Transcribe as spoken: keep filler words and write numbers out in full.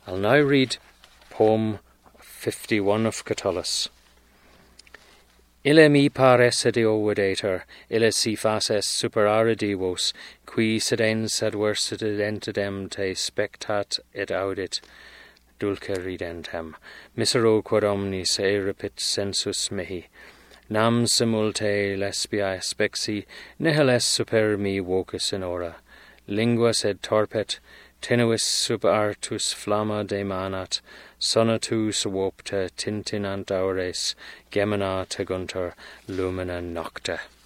I'll now read poem fifty-one of Catullus. Ille mi pares adeo videtur, ille si faces super aridivos, qui sedens adversidentidem te spectat et audit dulce ridentem, misero quod omnis eripit sensus mihi, nam simulte lesbiae spexi, nihil est super mi vocis in ora, lingua sed torpet, tenuis sub artus flamma demanat, sonatus vopta tintinant aures, gemina teguntur lumina nocte.